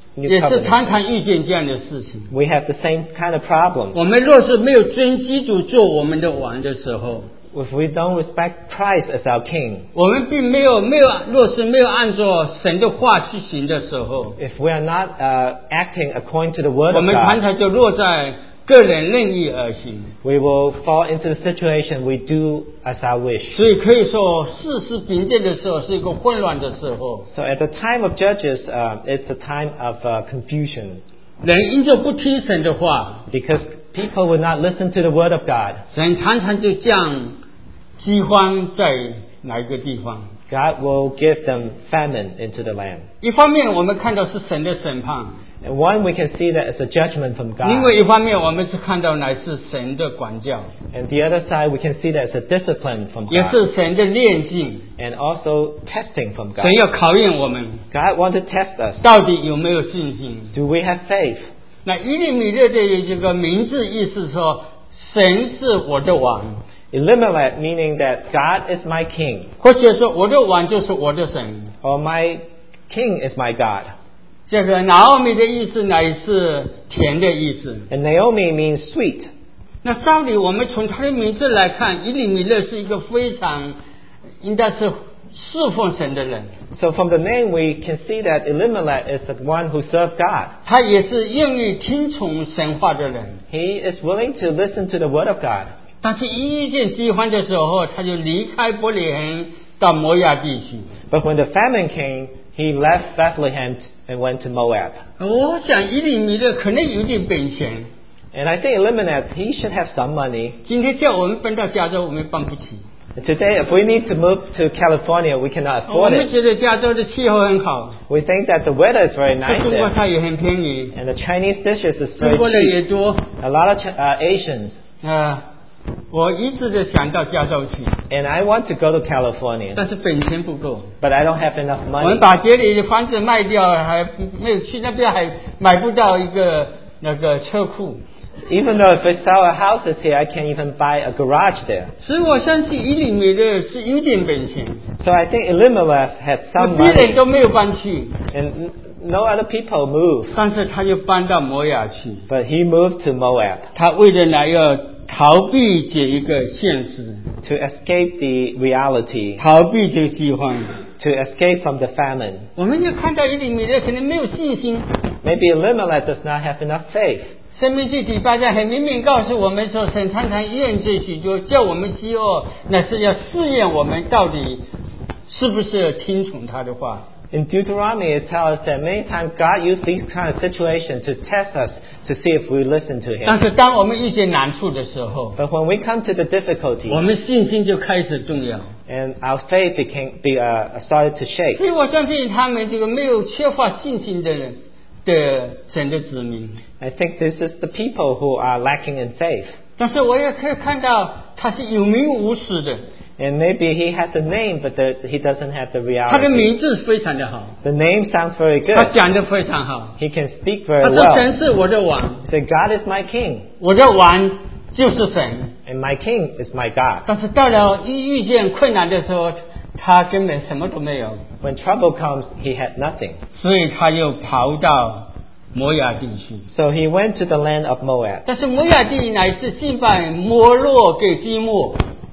new 也是常 covenant. 常遇见这样的事情。 We have the same kind of problems. 我们若是没有尊基督做我们的王的时候， If we don't respect Christ as our King, 我们并没有没有若是没有按照神的话去行的时候， if we are not uh, acting according to the Word 我 of 们常 God, 常就落在个人任意而行。 we will fall into the situation we do as our wish. 所以可以说，事实平静的时候是一个混乱的时候。 So at the time of Judges, uh, it's a time of uh, confusion 人因着不听神的话， because people will not listen to the Word of God. 神常常就降饥荒在哪一个地方。 God will give them famine into the land. 一方面我们看到是神的审判， And one, we can see that as a judgment from 另 God. 外一方面我们是看到乃是神的管教， And the other side, we can see that as a discipline from 也 God. 是神的炼净。 And also testing from God. 神要考验我们 God wants to test us. 到底有没有信心。 Do we have faith? 那以利米勒的这个名字意思说，神是我的王， Elimelech, meaning that God is my king, 或者说我的王就是我的神。 or my king is my God. 这个拿奥米的意思乃是甜的意思。 And Naomi means sweet. 那照理我们从他的名字来看，以利米勒是一个非常应该是侍奉神的人， So from the name, we can see that Elimelech is the one who served God. 他也是愿意听从神话的人。 He is willing to listen to the word of God. 但是一遇见饥荒的时候，他就离开伯利恒到摩亚地区。 But when the famine came, he left Bethlehem and went to Moab. 我想以利米勒可能有点本钱， And I think Elimelech, he should have some money. 今天叫我们搬到加州，我们搬不起。 And today, if we need to move to California, we cannot 我 afford 们 it. 觉得加州的气候很好， We think that the weather is very 吃 nice 中国 there. 菜也很便宜， And the Chinese dishes is 中 very 国人 cheap. 也多。 A lot of Ch- uh, Asians. 啊、我一直的想到加州去， And I want to go to California, 但是本钱不够。 but I don't have enough 我们 money. 把家里的房子卖掉，还没有去那边，还买不到一个那个车库。 Even though if I sell our houses here, I can't even buy a garage there. 所以我相信以利米勒是有点本钱， So I think Elimelech had 那 some 别人 money, 都没有搬去， and n- no other people moved. 但是他就搬到摩亚去。 But he moved to Moab 他为了呢要逃避这一个现实， to escape the reality, 逃避这个饥荒。 to escape from the famine. 我们就看到以利米勒可能没有信心。 Maybe Elimelech does not have enough faith. 生命记第八章很明明告诉我们说，神常常验这许多，叫我们饥饿，那是要试验我们到底是不是听从他的话。 In Deuteronomy, it tells us that many times God used these kind of situations to test us to see if we listen to 但 Him. 是当我们遇见难处的时候， But when we come to the difficulty, 我们信心就开始动摇。 and our faith became be, uh, started to shake. 所以我相信他们这个没有缺乏信心的人的神的子民。 I think this is the people who are lacking in faith. 但是我也可以看到他是有名无实的， And maybe he has the name, but the, he doesn't have the 他的 reality. 名字非常的好， The name sounds very 他 good. 讲的非常好。 He can speak 他 very 说 well. 神是我的王， He said, God is my king, 我的王就是神。 and my king is my God. 但是到了一遇见困难的时候，他根本什么都没有， When trouble comes, he had nothing. 所以他又跑到摩亚地去。 So he went to the land of Moab. 但是摩亚地乃是敬拜摩洛给基莫，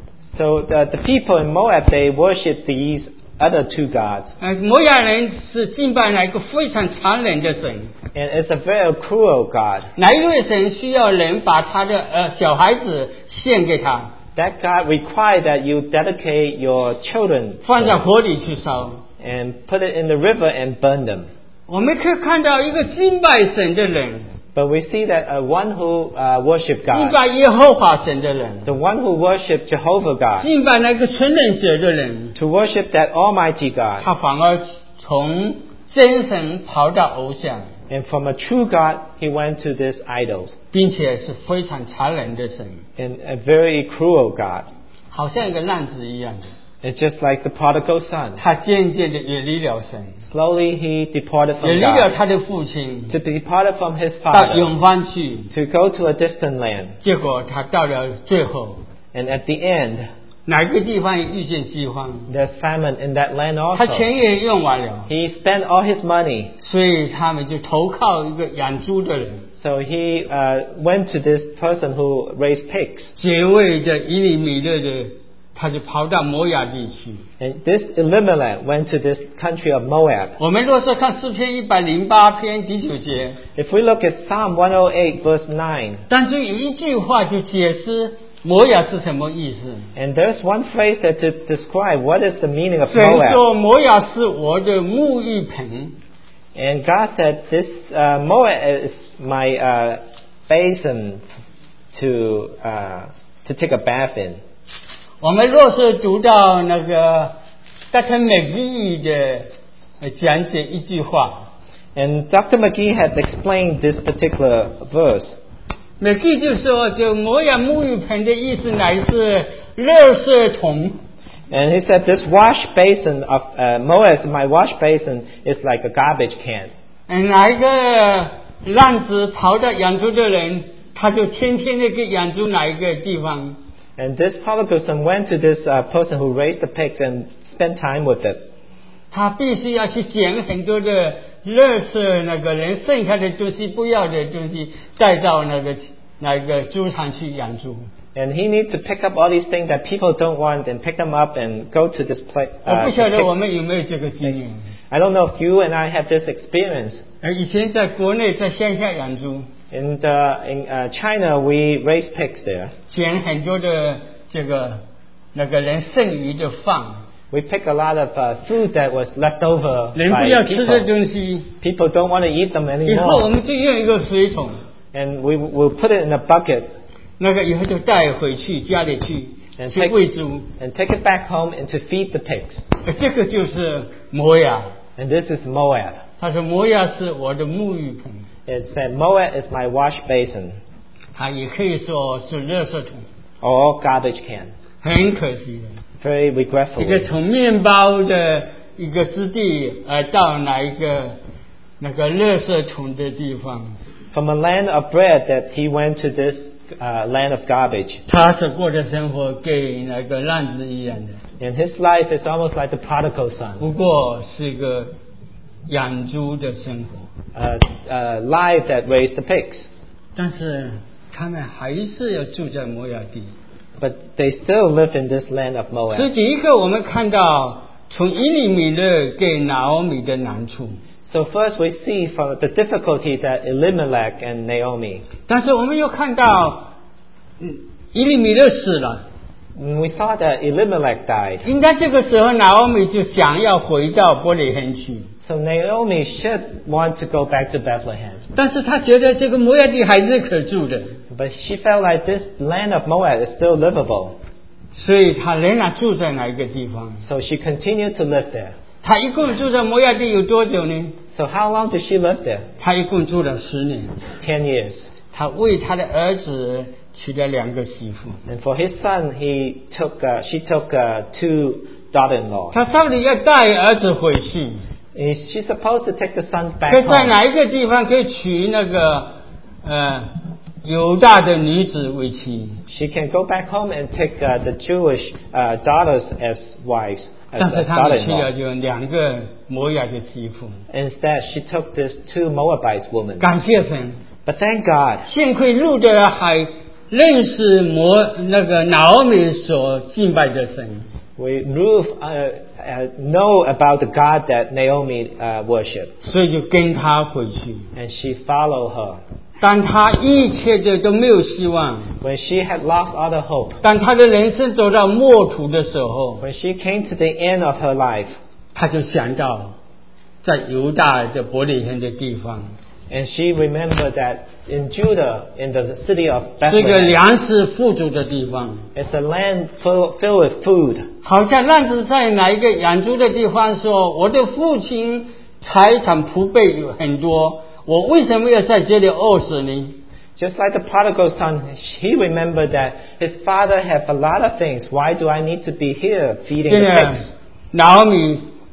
So the, the people in Moab, they worship these other two gods. 呃，摩亚人是敬拜那一个非常残忍的神。 And it's a very cruel God. 哪一位神需要人把他的呃小孩子献给他， That God required that you dedicate your children 放在火里去烧？ and put it in the river and burn them. 我们可以看到一个敬拜神的人， But we see that uh, one who uh, worship 敬 God, 拜耶和华神的人， the one who worship Jehovah God, 敬拜那个全能者的人， to worship that Almighty God, 他反而从真神跑到偶像， and from a true God, he went to these idols, 并且是非常残忍的神， and a very cruel God. 好像一个浪子一样的。 It's just like the prodigal son. 他渐渐的远离了神， Slowly he departed 远 from 离了 God, 他的父亲， to departed from his 到 father, 永方去。 to go to a distant land. 结果他到了最后， And at the end, 哪个地方也遇见饥荒， There's famine in that land 他 also. 钱也用完了， He spent all his money. 所以他们就投靠一个养猪的人， So he uh, went to this person who raised pigs. 这位的以利米勒的，他就跑到摩亚地去。 And this Elimelech went to this country of Moab. 我们若是看诗篇一百零八篇第九节， If we look at Psalm one oh eight verse nine, 当中有一句话就解释摩亚是什么意思。 and there's one phrase that to describe what is the meaning of 神 Moab. 说摩亚是我的沐浴盆， And God said, this uh, Moab is my uh, basin to uh, to take a bath in. 我们若是读到那个达特美基的呃讲解一句话， And Doctor McGee had explained this particular verse. 美基就说，就摩亚沐浴盆的意思乃是垃圾桶。 And he said, this wash basin of uh, Moab, my wash basin, is like a garbage can. 嗯，哪一个浪子跑到养猪的人，他就天天的给养猪哪一个地方。 And this prodigal son went to this uh, person who raised the pigs and spent time with it. 他必须要去捡很多的垃圾，那个人剩下的东西、不要的东西，带到那个那个猪场去养猪。 And he needs to pick up all these things that people don't want and pick them up and go to this place. 我不 Uh, 晓 to 得 pick- 我们有没有这个经验。 I don't know if you and I have this experience. 呃，以前在国内在乡下养猪， In, the, in uh, China, we raise pigs there. 捡很多的这个那个人剩余的饭， We pick a lot of uh, food that was left over 人不 by 要吃的 people. 东西， People don't want to eat them 以后我 anymore. 们就用一个水桶， And we will put it in a bucket 那个以后就带回去家里去 and 去 take, 喂猪， and take it back home and to feed the pigs. 呃这个就是摩亚。 And this is Moab. 他说摩亚是我的沐浴盆， It said, Moab is my wash basin, 他也可以说是垃圾桶， or garbage can. 很可惜的。 Very 一个 regretfully. 从面包的一个之地，呃，到哪一个那个垃圾桶的地方， From a land of bread that he went to this uh, land of garbage. 他所过的生活跟那个浪子一样的， And his life is almost like the prodigal son. 不过是一个养猪的生活， A, a life that raised the pigs. 但是他们还是要住在摩亚地。 But they still live in this land of 所以 Moab. 第一个我们看到从以利米勒给拿俄米的难处， So first we see from the difficulty that Elimelech and Naomi. 但是我们又看到，嗯，以利米勒死了。 When we saw that Elimelech died. 应该这个时候，拿俄米就想要回到伯利恒去， So Naomi should want to go back to Bethlehem. 但是他觉得这个摩亚地还是可住的， But she felt like this land of Moab is still livable. 所以他仍然住在哪一个地方？ So she continued to live there. 他一共住在摩亚地有多久呢？ So how long did she live there? 他一共住了十年。 Ten years. 他为他的儿子娶了两个媳妇。 And for his son, he took, uh, she took uh, two daughter-in-law. 他照理要带儿子回去， Is she supposed to take the sons 可 back 在 home? 哪一个地方可以娶那个呃犹大的女子为妻？ She can go back home and take uh, the Jewish uh, daughters as wives, as 但是 uh, 他们娶了 daughter-in-law. 就两个摩亚的媳妇。 Instead, she took these two Moabite women. 感谢神， But thank God, 幸亏路德还认识摩那个拿俄米所敬拜的神， we Ruth uh, uh, know about the God that Naomi uh, worshipped, 所以就跟他回去。 and she followed her. 当他一切的都没有希望， When she had lost all the hope, 当他的人生走到末途的时候， when she came to the end of her life, 他就想到在犹大的伯利恒的地方， and she remembered that in Judah, in the city of 这个 Bethlehem, 粮食富足的地方， it's a land full, filled with food. 好像浪子在哪一个养猪的地方说：“我的父亲财产仆辈有很多，我为什么要在这里饿死呢？” Just like the prodigal son, he remembered that his father had a lot of things. Why do I need to be here feeding 现 the 在 pigs? 拿俄米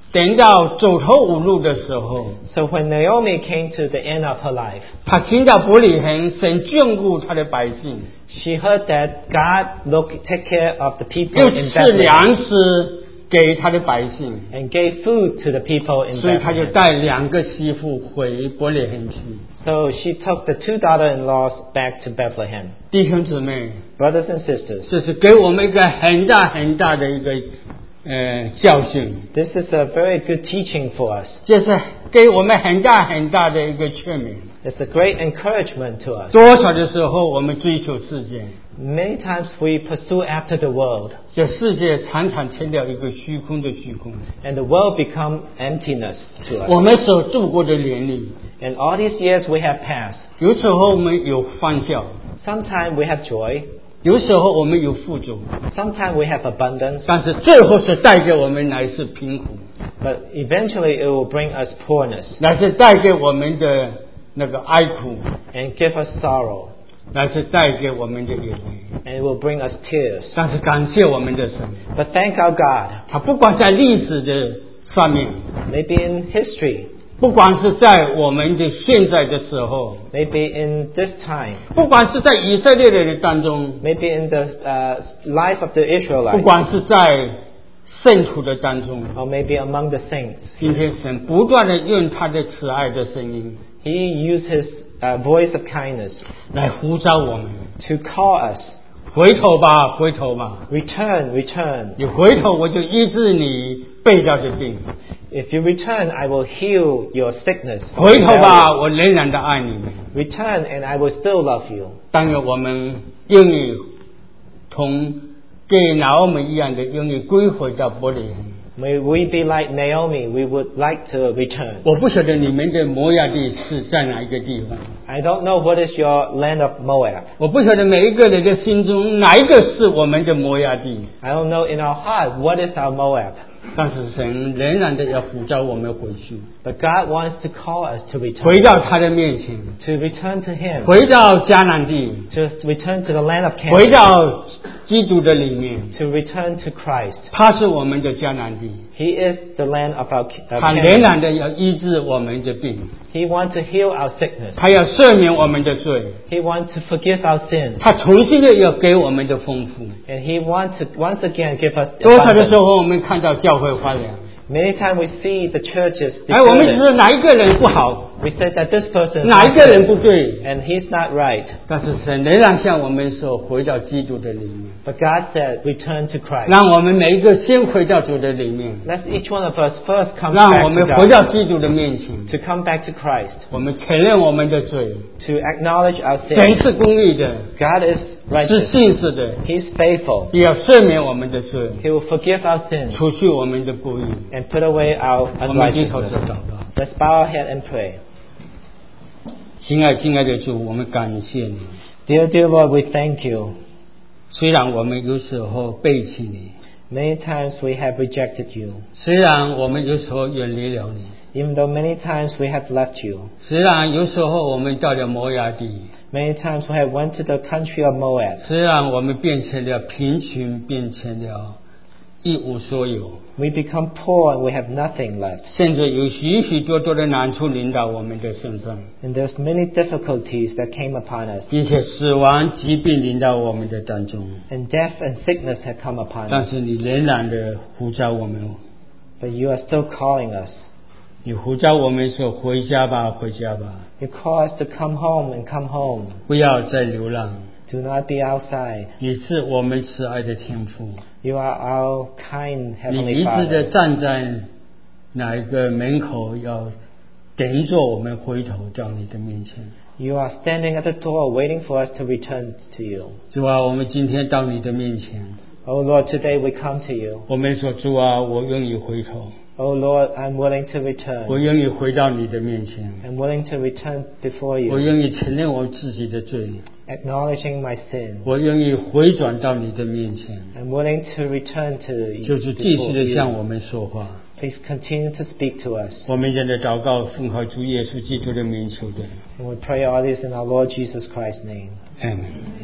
等到走投无路的时候， So when Naomi came to the end of her life, 她听到伯利恒神眷顾他的百姓， she heard that God look take care of the people 又 in 赐 Bethlehem 粮食给他的百姓， and gave food to the people in 所以他就 Bethlehem. 带两个媳妇回伯利恒去。 So she took the two daughter-in-laws back to Bethlehem. 弟兄姊妹， Brothers and sisters, 这是给我们一个很大很大的一个呃教训， this is a very good teaching for us. 这是给我们很大很大的一个劝勉。 It's a great encouragement to us. 多少的时候我们追求世界， Many times we pursue after the world, 这世界常常成了一个虚空的虚空。 and the world become emptiness to us. 我们所度过的年龄， And all these years we have passed. 有时候我们有欢笑， Sometimes we have joy, 有时候我们有富足， sometimes we have abundance, 但是最后是带给我们乃是贫苦， but eventually it will bring us poorness 乃是带给我们的那个哀苦， and give us sorrow, 乃是带给我们的眼泪。 and it will bring us tears. 但是感谢我们的神， But thank our God, 他不管在历史的上面， maybe in history, 不管是在我们的现在的时候， maybe in this time, 不管是在以色列人当中， maybe in the uh, life of the 不 Israelites, 管是在圣徒的当中， or maybe among the saints. 今天神不断的用他的慈爱的声音 He used His uh, voice of kindness 来呼召我们， to call us, 回头吧，回头吧， return, return. 你回头我就医治你背道的病， If you return, I will heal your sickness. 回头吧，我仍然的爱你们。 Return, and I will still love you. 但愿我们愿意同跟拿俄米一样的，愿意归回到伯利恒。 May we be like Naomi. We would like to return. 我不晓得你们的摩亚地是在哪一个地方， I don't know what is your land of Moab. 我不晓得每一个人的心中哪一个是我们的摩亚地， I don't know in our heart what is our Moab. 但是神仍然的要呼召我们回去， But God wants to call us to 回 return. 到他的面前， To return to Him. 回到迦南地， To return to the land of 回 Canaan. 到基督的里面。 To return to Christ. 他是我们的迦南地， He is the land of our uh, 他仍 Canaan. 然的要医治我们的病， He wants to heal our sickness. 他要赦免我们的罪， He wants to forgive our sins. 他重新的要给我们的丰富。 And He wants to once again give us 多少的时 abundance. 候我们看到教会荒凉， Many times we see the churches 哎，我们只 deserted. 是哪一个人不好， We say that this person is 哪一 not 个人 good, 不对， and he's not right. 但是神仍然向我们说，回到基督的里面， But God said, return to Christ. 让我们每一个先回到主的里面， Let's each one of us first come 让 back 我 to 们回 God, 到基督的面前， to come back to Christ, 我们承认我们的罪， to acknowledge our 神 sins. 是公义的， God is 是 righteous. 信实的， He's faithful. 也要赦免我们的罪， He will forgive our sins 除去我们的不义。 and put away our 我们低头 unrighteousness. 祷告。 Let's bow our head and pray. 亲爱亲爱的主，我们感谢你。 Dear, dear Lord, we thank you. 虽然我们有时候背弃你， Many times we have rejected you. 虽然我们有时候远离了你， Even though many times we have left you. 虽然有时候我们到了摩崖地， Many times we have went to the country of Moab. 虽然我们变成了贫穷，变成了一无所有， We become poor and we have nothing left. 甚至有许许多多的难处临到我们的身上， And there's many difficulties that came upon us. 并且死亡、疾病临到我们的当中。 And death and sickness have come upon 但 us. 是你仍然的呼召我们， But you are still calling us. 你呼召我们说：“回家吧，回家吧， You call us to come home and come home. 不要再流浪。 Do not be outside. 你是我们慈爱的天父， You are our kind 你一 Heavenly 直的 Father. 站在哪一个门口，要等着我们回头到你的面前。 You are standing at the door waiting for us to return to you. 主啊，我们今天到你的面前， Oh Lord, today we come to you. 我们说主啊，我愿意回头， Oh Lord, I'm willing to 我 return. 愿意回到你的面前， I'm willing to return before 我 you, 愿意承认我自己的罪， acknowledging my sin. 我愿意回转到你的面前， I'm willing to return to you. 就是继续 before 的向 you. 我们说话。 Please continue to speak to us. 我们现在祷告，奉靠主耶稣基督的名求的， And we pray all this in our Lord Jesus Christ's name. Amen。